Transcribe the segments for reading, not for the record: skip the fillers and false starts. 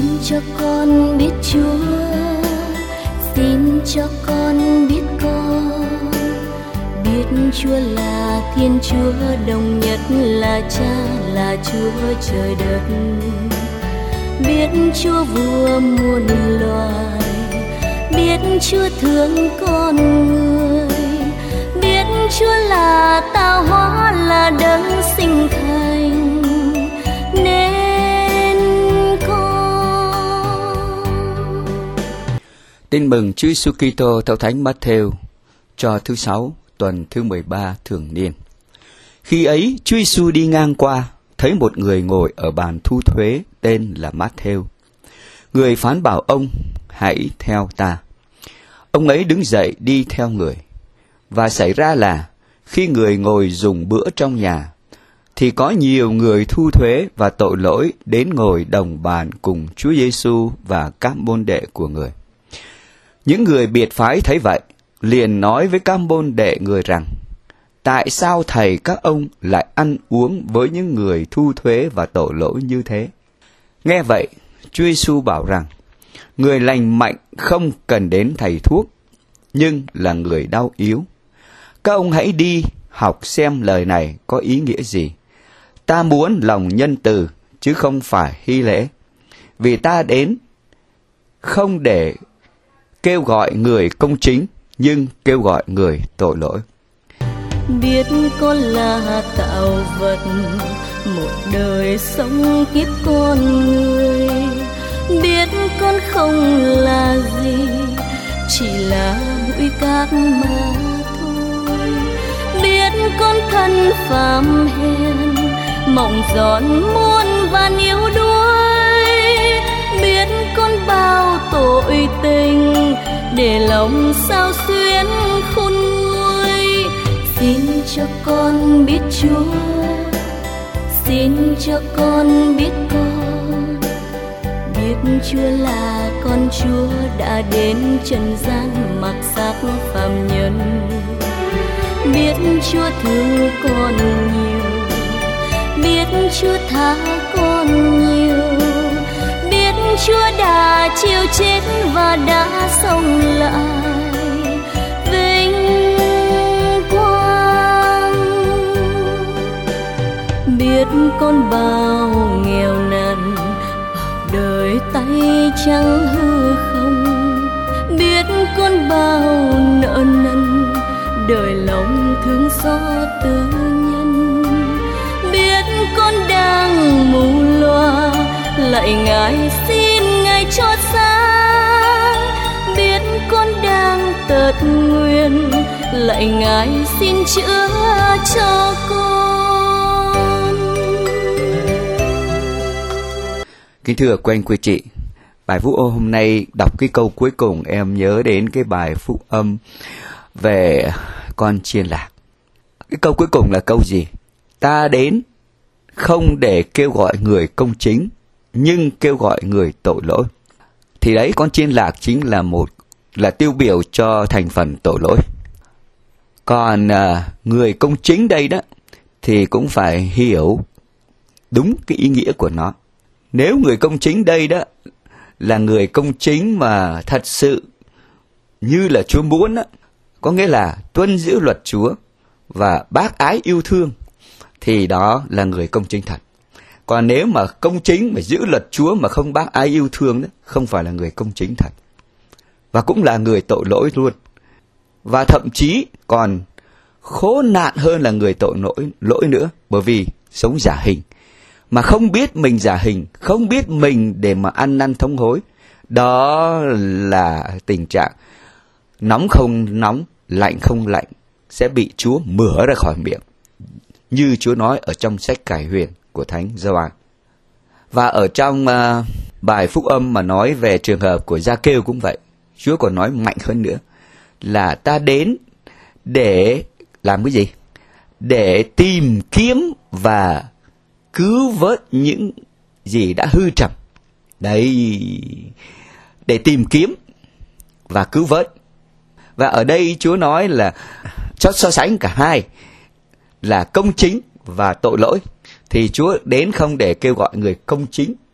cho con biết Chúa, xin cho con biết con. Biết Chúa là Thiên Chúa đồng nhất, là Cha, là Chúa trời đất. Biết Chúa vua muôn loài, biết Chúa thương con người. Biết Chúa là tạo hóa, là đấng sinh thành nên con. Tin mừng Chúa Giêsu Kitô theo Thánh Matthew cho thứ 6 tuần thứ 13 thường niên. Khi ấy Chúa Giêsu đi ngang qua, thấy một người ngồi ở bàn thu thuế tên là Matthew. Người phán bảo ông: hãy theo ta. Ông ấy đứng dậy đi theo người. Và xảy ra là khi người ngồi dùng bữa trong nhà, thì có nhiều người thu thuế và tội lỗi đến ngồi đồng bàn cùng Chúa Giêsu và các môn đệ của người. Những người biệt phái thấy vậy, liền nói với các môn đệ người rằng: tại sao thầy các ông lại ăn uống với những người thu thuế và tội lỗi như thế? Nghe vậy, Chúa Giêsu bảo rằng: người lành mạnh không cần đến thầy thuốc, nhưng là người đau yếu. Các ông hãy đi học xem lời này có ý nghĩa gì. Ta muốn lòng nhân từ, chứ không phải hy lễ. Vì ta đến không để kêu gọi người công chính, nhưng kêu gọi người tội lỗi. Biết con là tạo vật, một đời sống kiếp con người. Biết con không là gì, chỉ là bụi cát mà thôi. Biết con thân phàm hèn, mỏng giòn muôn vàn yếu đuối. Biết con bao tội tình, để lòng sao xuyến khôn nguôi. Xin cho con biết Chúa, xin cho con biết con. Biết Chúa là con Chúa đã đến trần gian mặc xác phàm nhân. Biết Chúa thương con nhiều, biết Chúa tha con nhiều. Biết Chúa đã chịu chết và đã sống lại vinh quang. Biết con bao nghèo nàn, đời tay trắng hư không. Biết con bao nợ nần, đời lòng thương xót tư nhân. Biết con đang mù loa, lạy Ngài xin Ngài cho sáng. Biết con đang tật nguyền, lạy Ngài xin chữa cho con. Kính thưa quý anh quý chị, bài phúc âm hôm nay đọc cái câu cuối cùng, em nhớ đến cái bài phúc âm về con chiên lạc. Cái câu cuối cùng là câu gì? Ta đến không để kêu gọi người công chính, nhưng kêu gọi người tội lỗi. Thì đấy, con chiên lạc chính là tiêu biểu cho thành phần tội lỗi. Còn người công chính đây đó thì cũng phải hiểu đúng cái ý nghĩa của nó. Nếu người công chính đây đó là người công chính mà thật sự như là Chúa muốn đó, có nghĩa là tuân giữ luật Chúa và bác ái yêu thương, thì đó là người công chính thật. Còn nếu mà công chính mà giữ luật Chúa mà không bác ái yêu thương đó, không phải là người công chính thật, và cũng là người tội lỗi luôn. Và thậm chí còn khốn nạn hơn là người tội lỗi nữa, bởi vì sống giả hình mà không biết mình giả hình, không biết mình để mà ăn năn thống hối. Đó là tình trạng nóng không nóng, lạnh không lạnh, sẽ bị Chúa mửa ra khỏi miệng, như Chúa nói ở trong sách Cải Huyền của Thánh Gioan. Và ở trong bài phúc âm mà nói về trường hợp của Gia-kêu cũng vậy, Chúa còn nói mạnh hơn nữa là ta đến để làm cái gì? Để tìm kiếm và cứu vớt những gì đã hư trầm. Đấy, để tìm kiếm và cứu vớt. Và ở đây Chúa nói là so sánh cả hai là công chính và tội lỗi. Thì Chúa đến không để kêu gọi người công chính,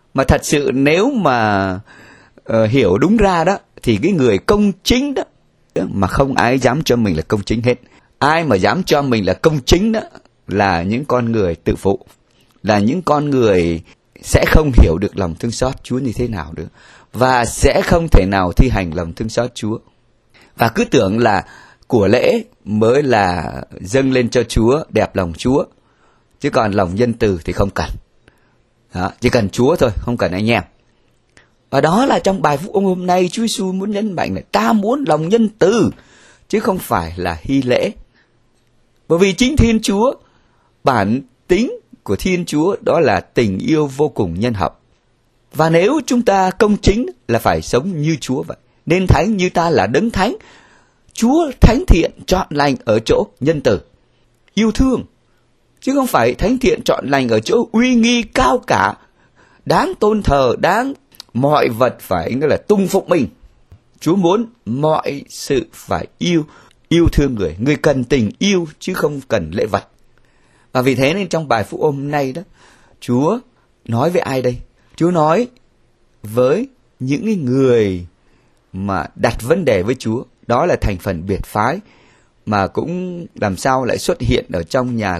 Mà thật sự nếu mà hiểu đúng ra đó, thì cái người công chính đó, mà không ai dám cho mình là công chính hết. Ai mà dám cho mình là công chính đó là những con người tự phụ, là những con người sẽ không hiểu được lòng thương xót Chúa như thế nào nữa, và sẽ không thể nào thi hành lòng thương xót Chúa. Và cứ tưởng là của lễ mới là dâng lên cho Chúa, đẹp lòng Chúa, chứ còn lòng nhân từ thì không cần. Đó, chỉ cần Chúa thôi, không cần anh em. Và đó là trong bài phúc âm hôm nay Chúa Giêsu muốn nhấn mạnh là ta muốn lòng nhân từ, chứ không phải là hy lễ. Bởi vì chính Thiên Chúa, bản tính của Thiên Chúa đó là tình yêu vô cùng nhân hậu. Và nếu chúng ta công chính là phải sống như Chúa vậy. Nên thánh như ta là đấng thánh. Chúa thánh thiện trọn lành ở chỗ nhân từ, yêu thương, chứ không phải thánh thiện trọn lành ở chỗ uy nghi cao cả, đáng tôn thờ, đáng mọi vật phải là tung phục mình. Chúa muốn mọi sự phải yêu thương người. Người cần tình yêu chứ không cần lễ vật. Và vì thế nên trong bài phúc âm hôm nay đó, Chúa nói với ai đây? Chúa nói với những người mà đặt vấn đề với Chúa. Đó là thành phần biệt phái mà cũng làm sao lại xuất hiện ở trong nhà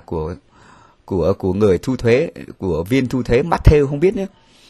của người thu thuế, của viên thu thuế Matthew không biết nữa.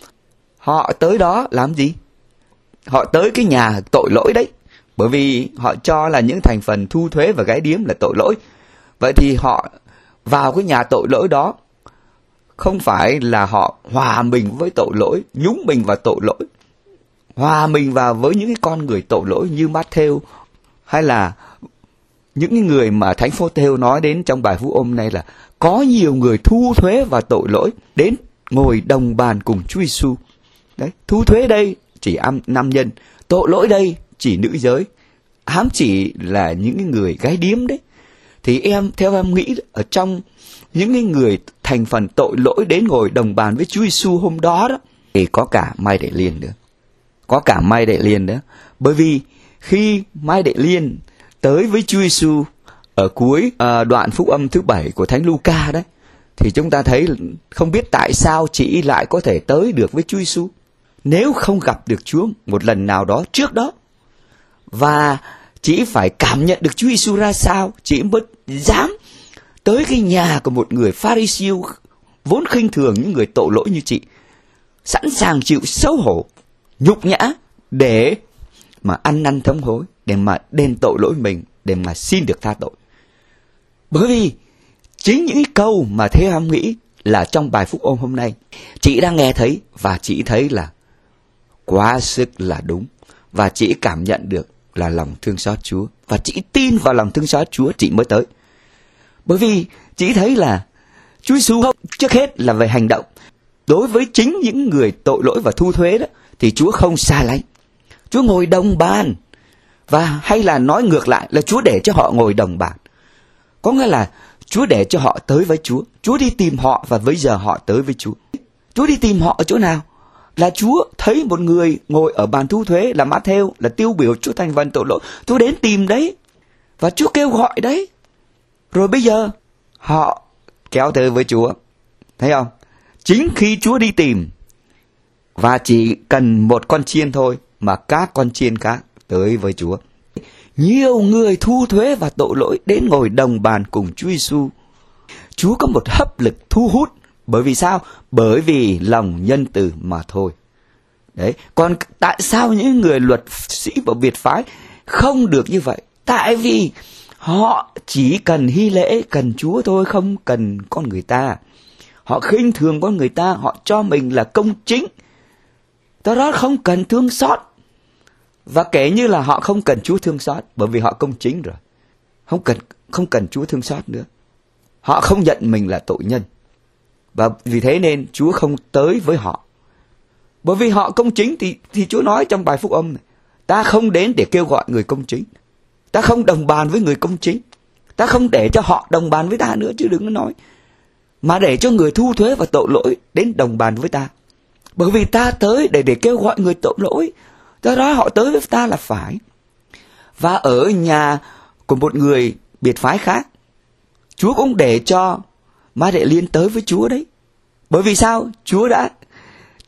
Họ tới đó làm gì? Họ tới cái nhà tội lỗi đấy. Bởi vì họ cho là những thành phần thu thuế và gái điếm là tội lỗi. Vậy thì họ vào cái nhà tội lỗi đó, không phải là họ hòa mình với tội lỗi, nhúng mình vào tội lỗi, hòa mình vào với những cái con người tội lỗi như Matthew, hay là những người mà Thánh Phô-têu nói đến trong bài phúc âm này là có nhiều người thu thuế và tội lỗi đến ngồi đồng bàn cùng Chúa Giêsu. Đấy, thu thuế đây chỉ nam nhân, tội lỗi đây chỉ nữ giới, ám chỉ là những người gái điếm đấy. Thì theo em nghĩ ở trong những người thành phần tội lỗi đến ngồi đồng bàn với Chúa Giêsu hôm đó đó, thì có cả Mai Đệ Liên nữa. Có cả Mai Đệ Liên nữa. Bởi vì khi Mai Đệ Liên tới với Chúa Giêsu ở cuối đoạn phúc âm thứ 7 của Thánh Luca đấy, thì chúng ta thấy không biết tại sao chị lại có thể tới được với Chúa Giêsu nếu không gặp được Chúa một lần nào đó trước đó. Và chị phải cảm nhận được Chúa Giêsu ra sao, chị mới dám tới cái nhà của một người Pha-ri-siêu vốn khinh thường những người tội lỗi như chị, sẵn sàng chịu xấu hổ, nhục nhã để mà ăn năn thống hối, để mà đền tội lỗi mình, để mà xin được tha tội. Bởi vì chính những câu mà theo em nghĩ là trong bài phúc âm hôm nay chị đang nghe thấy, và chị thấy là quá sức là đúng, và chị cảm nhận được là lòng thương xót Chúa, và chị tin vào lòng thương xót Chúa chị mới tới. Bởi vì chị thấy là Chúa Giêsu trước hết là về hành động. Đối với chính những người tội lỗi và thu thuế đó, thì Chúa không xa lánh. Chúa ngồi đồng bàn. Và hay là nói ngược lại là Chúa để cho họ ngồi đồng bàn. Có nghĩa là Chúa để cho họ tới với Chúa. Chúa đi tìm họ và bây giờ họ tới với Chúa. Chúa đi tìm họ ở chỗ nào? Là Chúa thấy một người ngồi ở bàn thu thuế là Matthew, là tiêu biểu Chúa thành phần tội lỗi. Chúa đến tìm đấy. Và Chúa kêu gọi đấy. Rồi bây giờ họ kéo tới với Chúa. Thấy không? Chính khi Chúa đi tìm, và chỉ cần một con chiên thôi mà các con chiên khác tới với Chúa. Nhiều người thu thuế và tội lỗi đến ngồi đồng bàn cùng Chúa Giêsu. Chúa có một hấp lực thu hút. Bởi vì sao? Bởi vì lòng nhân từ mà thôi. Đấy. Còn tại sao những người luật sĩ và biệt phái không được như vậy? Tại vì họ chỉ cần hy lễ, cần Chúa thôi, không cần con người ta. Họ khinh thường con người ta, họ cho mình là công chính. Do đó không cần thương xót. Và kể như là họ không cần Chúa thương xót, bởi vì họ công chính rồi. Không cần Chúa thương xót nữa. Họ không nhận mình là tội nhân. Và vì thế nên Chúa không tới với họ. Bởi vì họ công chính thì Chúa nói trong bài phúc âm này, ta không đến để kêu gọi người công chính. Ta không đồng bàn với người công chính. Ta không để cho họ đồng bàn với ta nữa, chứ đừng có nói. Mà để cho người thu thuế và tội lỗi đến đồng bàn với ta. Bởi vì ta tới để kêu gọi người tội lỗi. Do đó họ tới với ta là phải. Và ở nhà của một người biệt phái khác, Chúa cũng để cho Mai Đệ Liên tới với Chúa đấy. Bởi vì sao? Chúa đã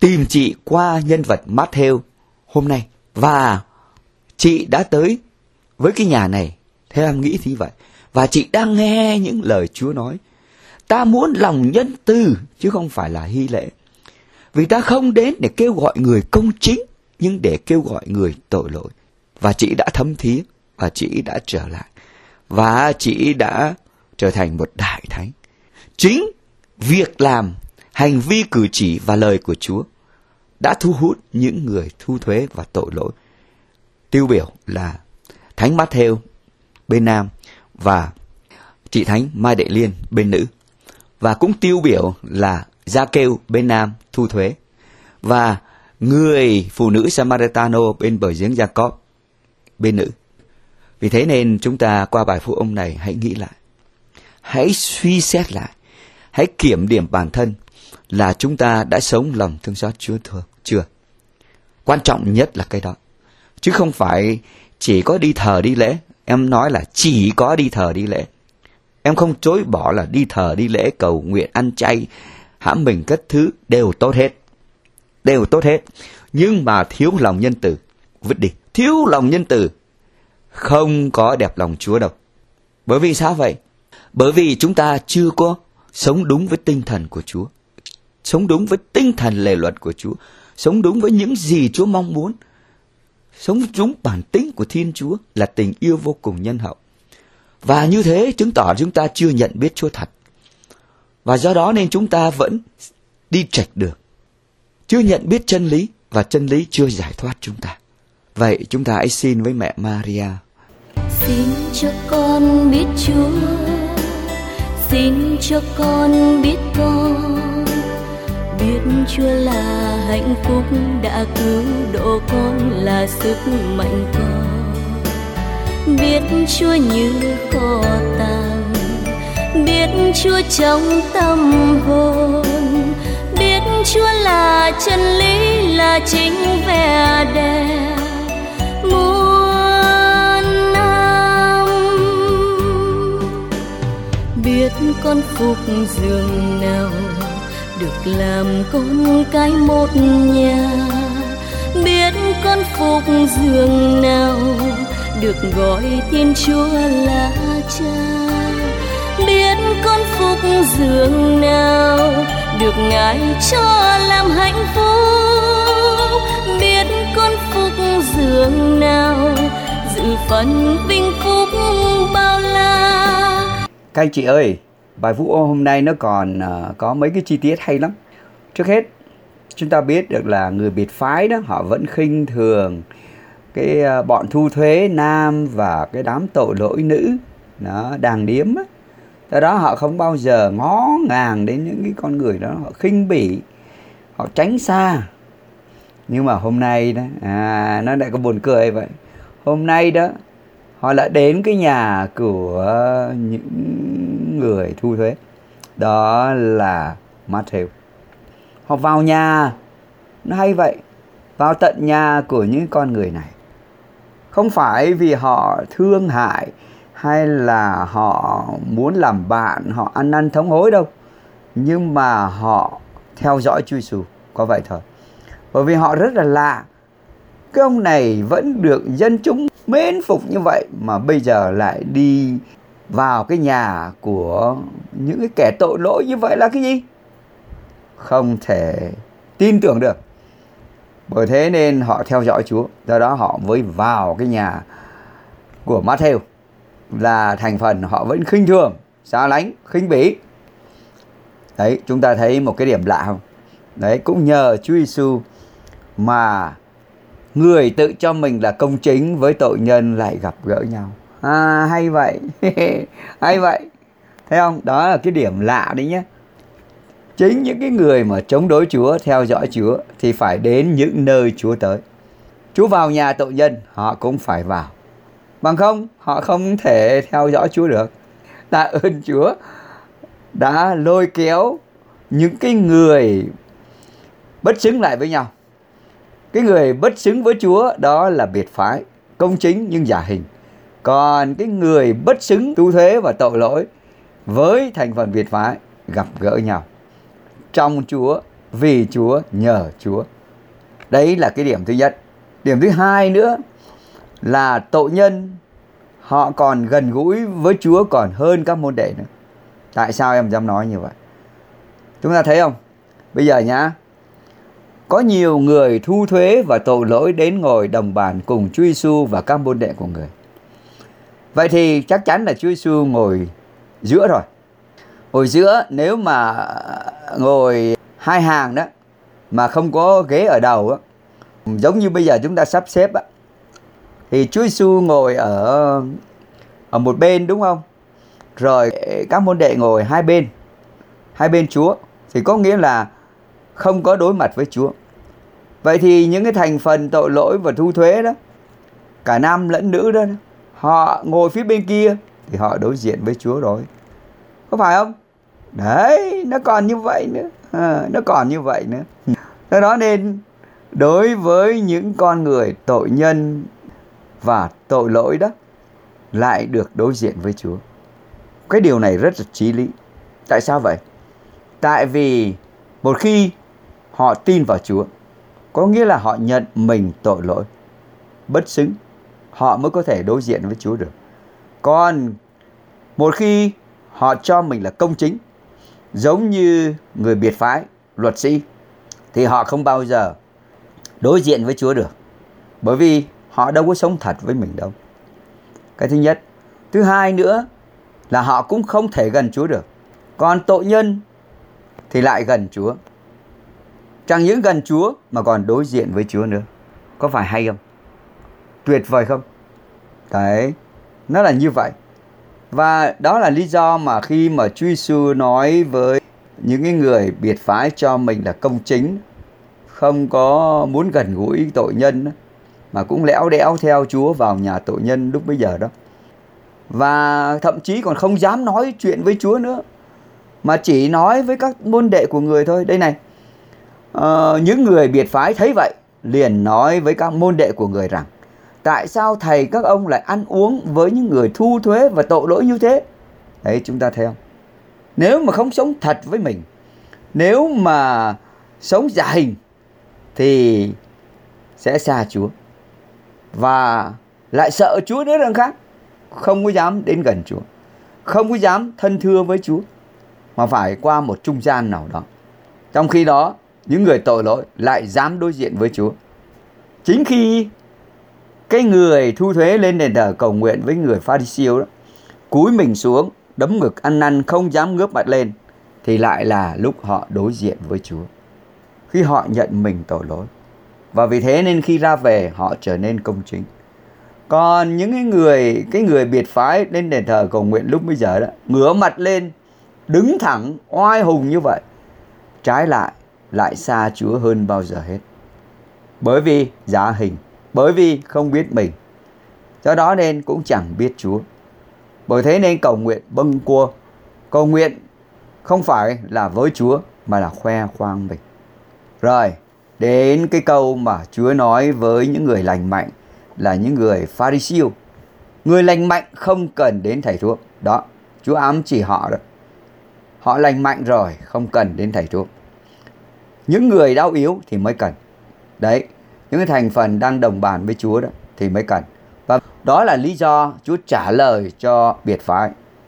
tìm chị qua nhân vật Matthew hôm nay. Và chị đã tới với cái nhà này, theo em nghĩ như vậy. Và chị đang nghe những lời Chúa nói. Ta muốn lòng nhân từ chứ không phải là hy lễ. Vì ta không đến để kêu gọi người công chính, nhưng để kêu gọi người tội lỗi. Và chị đã thấm thía, và chị đã trở lại. Và chị đã trở thành một đại thánh. Chính việc làm, hành vi cử chỉ và lời của Chúa đã thu hút những người thu thuế và tội lỗi. Tiêu biểu là Thánh Matthew bên nam và chị Thánh Mai Đệ Liên bên nữ. Và cũng tiêu biểu là Gia-kêu bên nam thu thuế. Và người phụ nữ Samaritano bên bờ giếng Gia-cốp bên nữ. Vì thế nên chúng ta qua bài phúc âm này hãy nghĩ lại. Hãy suy xét lại. Hãy kiểm điểm bản thân là chúng ta đã sống lòng thương xót Chúa chưa. Quan trọng nhất là cái đó. Chứ không phải chỉ có đi thờ đi lễ. Em nói là chỉ có đi thờ đi lễ. Em không chối bỏ là đi thờ đi lễ, cầu nguyện, ăn chay, hãm mình cất thứ đều tốt hết. Đều tốt hết. Nhưng mà thiếu lòng nhân từ, vứt đi. Thiếu lòng nhân từ không có đẹp lòng Chúa đâu. Bởi vì sao vậy? Bởi vì chúng ta chưa có sống đúng với tinh thần của Chúa. Sống đúng với tinh thần lề luật của Chúa. Sống đúng với những gì Chúa mong muốn. Sống đúng bản tính của Thiên Chúa là tình yêu vô cùng nhân hậu. Và như thế chứng tỏ chúng ta chưa nhận biết Chúa thật. Và do đó nên chúng ta vẫn đi chệch đường. Chưa nhận biết chân lý và chân lý chưa giải thoát chúng ta. Vậy chúng ta hãy xin với mẹ Maria. Xin cho con biết Chúa, xin cho con biết con, biết Chúa là hạnh phúc đã cứu độ con, là sức mạnh con. Biết Chúa như kho tàng, biết Chúa trong tâm hồn, biết Chúa là chân lý, là chính vẻ đẹp muôn năm. Biết con phúc dường nào được làm con cái một nhà, biết con phúc dường nào được gọi Thiên Chúa là Cha, biết con phúc dường nào được Ngài cho làm hạnh phúc, biết con phúc dường nào dự phần vinh phúc bao la. Các anh chị ơi, bài phúc âm hôm nay nó còn có mấy cái chi tiết hay lắm. Trước hết, chúng ta biết được là người biệt phái đó, họ vẫn khinh thường cái bọn thu thuế nam và cái đám tội lỗi nữ, nó đàng điếm á. Do đó họ không bao giờ ngó ngàng đến những cái con người đó, họ khinh bỉ, họ tránh xa. Nhưng mà hôm nay đó, nó lại có buồn cười vậy. Hôm nay đó, họ lại đến cái nhà của những người thu thuế. Đó là Matthew. Họ vào nhà, nó hay vậy, vào tận nhà của những con người này. Không phải vì họ thương hại hay là họ muốn làm bạn, họ ăn năn thống hối đâu. Nhưng mà họ theo dõi Chúa Giêsu, có vậy thôi. Bởi vì họ rất là lạ. Cái ông này vẫn được dân chúng mến phục như vậy mà bây giờ lại đi vào cái nhà của những cái kẻ tội lỗi như vậy là cái gì? Không thể tin tưởng được. Bởi thế nên họ theo dõi Chúa. Do đó họ mới vào cái nhà của Matthew, là thành phần họ vẫn khinh thường, xa lánh, khinh bỉ. Đấy, chúng ta thấy một cái điểm lạ không? Đấy, cũng nhờ Chúa Giêsu mà người tự cho mình là công chính với tội nhân lại gặp gỡ nhau. Hay vậy. Hay vậy. Thấy không? Đó là cái điểm lạ đấy nhé. Chính những cái người mà chống đối Chúa, theo dõi Chúa thì phải đến những nơi Chúa tới. Chúa vào nhà tội nhân, họ cũng phải vào. Bằng không, họ không thể theo dõi Chúa được. Tạ ơn Chúa đã lôi kéo những cái người bất xứng lại với nhau. Cái người bất xứng với Chúa đó là biệt phái, công chính nhưng giả hình. Còn cái người bất xứng tu thuế và tội lỗi với thành phần biệt phái gặp gỡ nhau trong Chúa vì Chúa, nhờ Chúa. Đấy là cái điểm thứ nhất. Điểm thứ hai nữa là tội nhân họ còn gần gũi với Chúa còn hơn các môn đệ nữa. Tại sao em dám nói như vậy? Chúng ta thấy không? Bây giờ nhá, có nhiều người thu thuế và tội lỗi đến ngồi đồng bàn cùng Chúa Giêsu và các môn đệ của người. Vậy thì chắc chắn là Chúa Giêsu ngồi giữa rồi. Ngồi giữa, nếu mà ngồi hai hàng đó mà không có ghế ở đầu á, giống như bây giờ chúng ta sắp xếp á, thì Chúa Giêsu ngồi ở một bên, đúng không? Rồi các môn đệ ngồi hai bên Chúa, thì có nghĩa là không có đối mặt với Chúa. Vậy thì những cái thành phần tội lỗi và thu thuế đó, cả nam lẫn nữ đó, họ ngồi phía bên kia thì họ đối diện với Chúa rồi, có phải không? Đấy, nó còn như vậy nữa. Do đó nên đối với những con người tội nhân và tội lỗi đó lại được đối diện với Chúa. Cái điều này rất là chí lý. Tại sao vậy? Tại vì một khi họ tin vào Chúa, có nghĩa là họ nhận mình tội lỗi, bất xứng, họ mới có thể đối diện với Chúa được. Còn một khi họ cho mình là công chính, giống như người biệt phái, luật sĩ, thì họ không bao giờ đối diện với Chúa được. Bởi vì họ đâu có sống thật với mình đâu. Cái thứ nhất. Thứ hai nữa là họ cũng không thể gần Chúa được. Còn tội nhân thì lại gần Chúa. Chẳng những gần Chúa mà còn đối diện với Chúa nữa. Có phải hay không? Tuyệt vời không? Đấy, nó là như vậy. Và đó là lý do mà khi mà Chúa Giêsu nói với những cái người biệt phái cho mình là công chính, không có muốn gần gũi tội nhân, mà cũng lẽo đẽo theo Chúa vào nhà tội nhân lúc bấy giờ đó. Và thậm chí còn không dám nói chuyện với Chúa nữa, mà chỉ nói với các môn đệ của người thôi. Đây này, những người biệt phái thấy vậy liền nói với các môn đệ của người rằng: tại sao thầy các ông lại ăn uống với những người thu thuế và tội lỗi như thế? Đấy, chúng ta thấy không? Nếu mà không sống thật với mình, nếu mà sống giả hình thì sẽ xa Chúa, và lại sợ Chúa nữa rằng khác. Không có dám đến gần Chúa, không có dám thân thưa với Chúa, mà phải qua một trung gian nào đó. Trong khi đó, những người tội lỗi lại dám đối diện với Chúa. Chính khi cái người thu thuế lên đền thờ cầu nguyện với người Pha-ri-siêu đó, cúi mình xuống, đấm ngực ăn năn, không dám ngước mặt lên, thì lại là lúc họ đối diện với Chúa, khi họ nhận mình tội lỗi. Và vì thế nên khi ra về họ trở nên công chính. Còn những cái người biệt phái lên đền thờ cầu nguyện lúc bây giờ đó, ngửa mặt lên, đứng thẳng, oai hùng như vậy, trái lại xa Chúa hơn bao giờ hết. Bởi vì giả hình, bởi vì không biết mình, do đó nên cũng chẳng biết Chúa. Bởi thế nên cầu nguyện bâng quơ. Cầu nguyện không phải là với Chúa, mà là khoe khoang mình. Rồi, đến cái câu mà Chúa nói với những người lành mạnh, là những người Pha-ri-siêu. Người lành mạnh không cần đến thầy thuốc. Đó, Chúa ám chỉ họ đó. Họ lành mạnh rồi, không cần đến thầy thuốc. Những người đau yếu thì mới cần. Đấy, những cái thành phần đang đồng bàn với Chúa đó thì mới cần. Và đó là lý do Chúa trả lời cho biệt phái,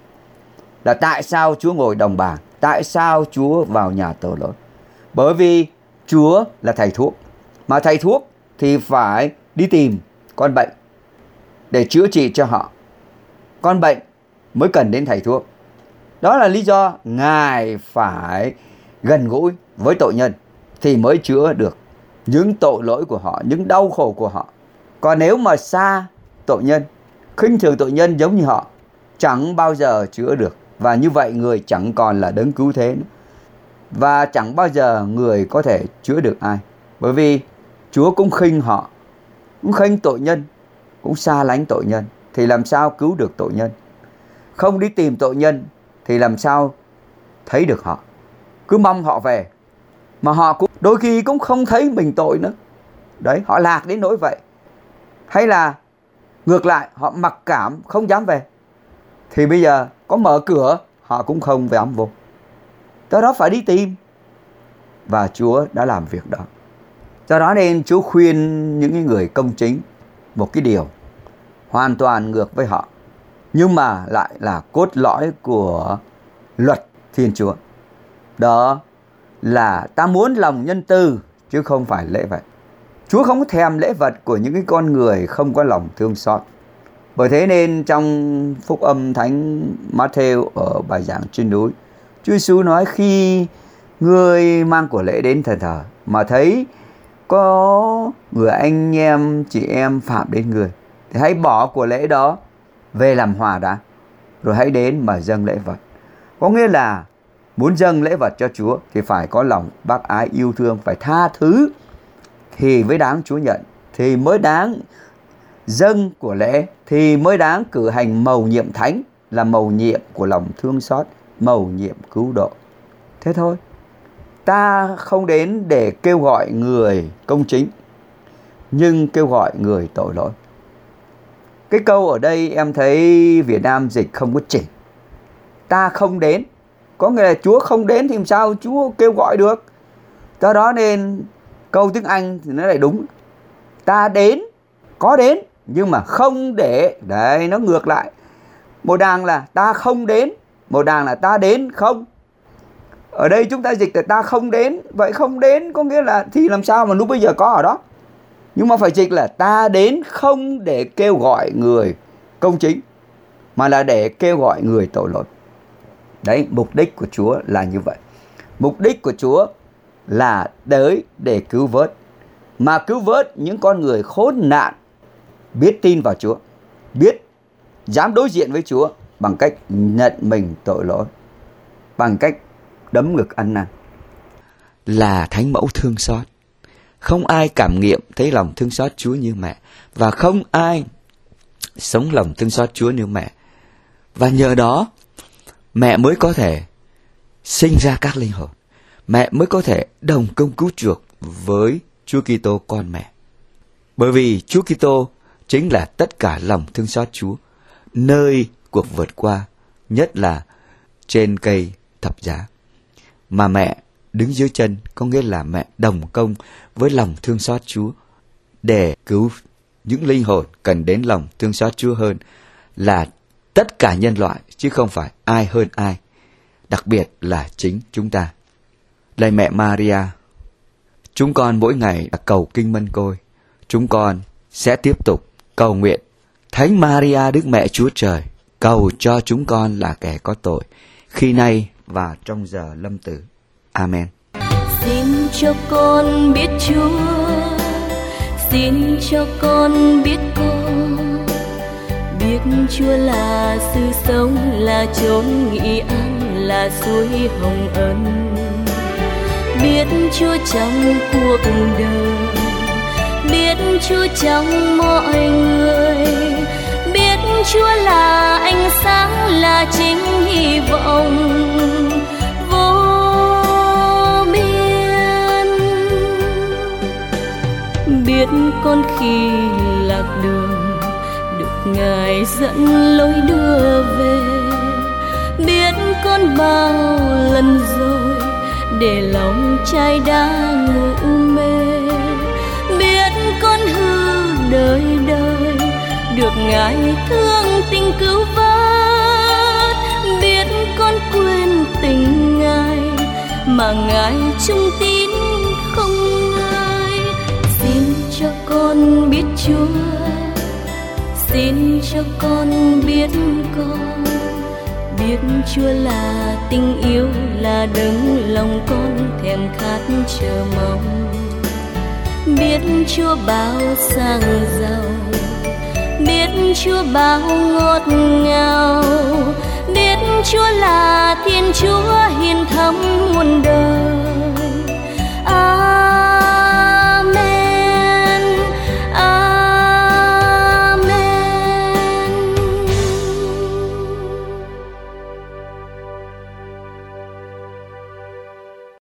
là tại sao Chúa ngồi đồng bàn, tại sao Chúa vào nhà tội lỗi. Bởi vì Chúa là thầy thuốc, mà thầy thuốc thì phải đi tìm con bệnh để chữa trị cho họ. Con bệnh mới cần đến thầy thuốc. Đó là lý do Ngài phải gần gũi với tội nhân thì mới chữa được những tội lỗi của họ, những đau khổ của họ. Còn nếu mà xa tội nhân, khinh thường tội nhân giống như họ, chẳng bao giờ chữa được. Và như vậy người chẳng còn là đấng cứu thế nữa. Và chẳng bao giờ người có thể chữa được ai. Bởi vì Chúa cũng khinh họ, cũng khinh tội nhân, cũng xa lánh tội nhân, thì làm sao cứu được tội nhân? Không đi tìm tội nhân thì làm sao thấy được họ? Cứ mong họ về, mà họ cũng đôi khi cũng không thấy mình tội nữa. Đấy, họ lạc đến nỗi vậy. Hay là ngược lại, họ mặc cảm không dám về, thì bây giờ có mở cửa họ cũng không dám vô. Do đó phải đi tìm. và Chúa đã làm việc đó. Do đó nên Chúa khuyên những người công chính một cái điều hoàn toàn ngược với họ, nhưng mà lại là cốt lõi của luật Thiên Chúa. Đó là ta muốn lòng nhân từ chứ không phải lễ vật. Chúa không thèm lễ vật của những cái con người không có lòng thương xót. Bởi thế nên trong phúc âm Thánh Matthew ở bài giảng trên núi, Chúa Giêsu nói khi người mang của lễ đến thờ thờ mà thấy có người anh em chị em phạm đến người, thì hãy bỏ của lễ đó về làm hòa đã, rồi hãy đến mà dâng lễ vật. Có nghĩa là muốn dâng lễ vật cho Chúa thì phải có lòng bác ái yêu thương, phải tha thứ thì mới đáng Chúa nhận, thì mới đáng dâng của lễ, thì mới đáng cử hành mầu nhiệm thánh, là mầu nhiệm của lòng thương xót, mầu nhiệm cứu độ. Thế thôi. Ta không đến để kêu gọi người công chính, nhưng kêu gọi người tội lỗi. Cái câu ở đây em thấy Việt Nam dịch không có chỉnh. Ta không đến, có nghĩa là Chúa không đến thì làm sao Chúa kêu gọi được. Do đó nên câu tiếng Anh thì nó lại đúng. Ta đến, có đến, nhưng mà không để. Đấy, nó ngược lại. Một đàng là ta không đến, một đàng là ta đến không. Ở đây chúng ta dịch là ta không đến. Vậy không đến có nghĩa là thì làm sao mà lúc bây giờ có ở đó. Nhưng mà phải dịch là ta đến không để kêu gọi người công chính, mà là để kêu gọi người tội lỗi. Đấy, mục đích của Chúa là như vậy. Mục đích của Chúa là tới để cứu vớt. Mà cứu vớt những con người khốn nạn biết tin vào Chúa, biết dám đối diện với Chúa bằng cách nhận mình tội lỗi, bằng cách đấm ngực ăn năn. Là thánh mẫu thương xót. Không ai cảm nghiệm thấy lòng thương xót Chúa như mẹ, và không ai sống lòng thương xót Chúa như mẹ. Và nhờ đó mẹ mới có thể sinh ra các linh hồn, mẹ mới có thể đồng công cứu chuộc với Chúa Kitô con mẹ. Bởi vì Chúa Kitô chính là tất cả lòng thương xót Chúa, nơi cuộc vượt qua, nhất là trên cây thập giá. Mà mẹ đứng dưới chân, có nghĩa là mẹ đồng công với lòng thương xót Chúa để cứu những linh hồn cần đến lòng thương xót Chúa hơn là tất cả nhân loại, chứ không phải ai hơn ai, đặc biệt là chính chúng ta. Lạy mẹ Maria, chúng con mỗi ngày cầu kinh Mân Côi, chúng con sẽ tiếp tục cầu nguyện Thánh Maria Đức Mẹ Chúa Trời cầu cho chúng con là kẻ có tội, khi nay và trong giờ lâm tử. Amen. Xin cho con biết Chúa, xin cho con biết con, biết Chúa là sự sống, là chốn nghỉ an, là suối hồng ân. Biết Chúa trong cuộc đời, biết Chúa trong mọi người, biết Chúa là ánh sáng, là chính hy vọng vô biên. Biết con khi lạc đường được Ngài dẫn lối đưa về, biết con bao lần rồi để lòng trai đã ngủ mê, biết con hư đời đời được Ngài thương tình cứu vớt, biết con quên tình Ngài mà Ngài trung tín không ngại. Xin cho con biết Chúa, xin cho con biết con, biết Chúa là tình yêu, là đấng lòng con thèm khát chờ mong. Biết Chúa bao sang giàu, biết Chúa bao ngọt ngào, biết Chúa là Thiên Chúa hiền thắm muôn đời.